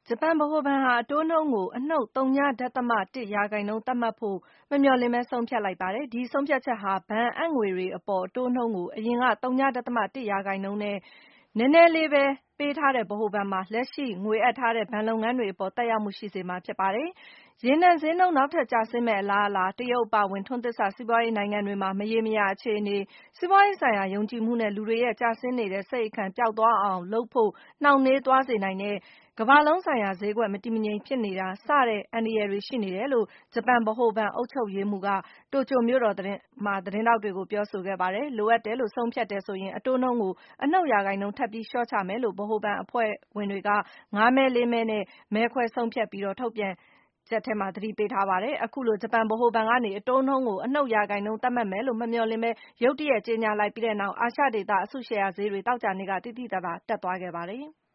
ဂျပန်ဗဟိုဘဏ်ဟာ အတိုးနှုန်းကို အနှုတ် ဝ.၁% သတ်မှတ်ဖို့ မမျှော်လင့်ပဲ ဆုံးဖြတ်လိုက်ပါတယ်။ ဒီဆုံးဖြတ်ချက်ဟာ ဘဏ်အပ်ငွေတွေအပေါ် အတိုးနှုန်းကို အရင်က ဝ.၁% နဲ့ နည်းနည်းလေးပဲ ပေးထားတဲ့ ဗဟိုဘဏ်မှာ လက်ရှိ ငွေအပ်ထားတဲ့ ဘဏ်လုပ်ငန်းတွေအပေါ် သက်ရောက်မှု ရှိစေမှာ ဖြစ်ပါတယ်။ ရေနံဈေးနှုန်း နောက်ထပ် ကျဆင်းမယ့် အလားအလာ၊ တရုတ်အပါအဝင် ထွန်းသစ်စ စီးပွားရေးနိုင်ငံတွေမှာ မရေမရာ အခြေအနေ၊ စီးပွားရေးဆိုင်ရာ ယုံကြည်မှုနဲ့ လူတွေရဲ့ ကျဆင်းနေတဲ့ စိတ်အခံ ပျောက်သွားအောင် လုပ်ဖို့ နှောင့်နှေးသွားစေနိုင်တဲ့ ကမ္ဘာလုံးဆိုင်ရာ ဈေးကွက် မတည်မငြိမ် ဖြစ်နေတာ စတဲ့ အန္တရာယ်တွေ ရှိနေတယ်လို့ ဂျပန်ဗဟိုဘဏ် အုပ်ချုပ်ရေးမှူးက တိုကျိုမြို့တော်မှာ သတင်းထောက်တွေကို ပြောဆိုခဲ့ပါတယ်။ လိုအပ်တယ်လို့ ဆုံးဖြတ်တယ်ဆိုရင် အတိုးနှုန်းကို အနှုတ်ရာခိုင်နှုန်း ထပ်ပြီး လျှော့ချမယ်လို့ ဗဟိုဘဏ်အဖွဲ့ဝင်တွေက ၅ မဲ ၄ မဲနဲ့ မဲခွဲဆုံးဖြတ်ပြီး ထုတ်ပြန်ချက်ထဲမှာ သတိပေးထားပါတယ်။ အခုလို ဂျပန်ဗဟိုဘဏ်ကနေ အတိုးနှုန်းကို အနှုတ်ရာခိုင်နှုန်း သတ်မှတ်မယ်လို့ မမျှော်လင့်ပဲ ရုတ်တရက် ကြေညာလိုက်ပြီးတဲ့နောက် အာရှဒေသ အစုရှယ်ယာဈေးတွေ သောကြာနေ့က သိသိသာသာ တက်သွားခဲ့ပါတယ်။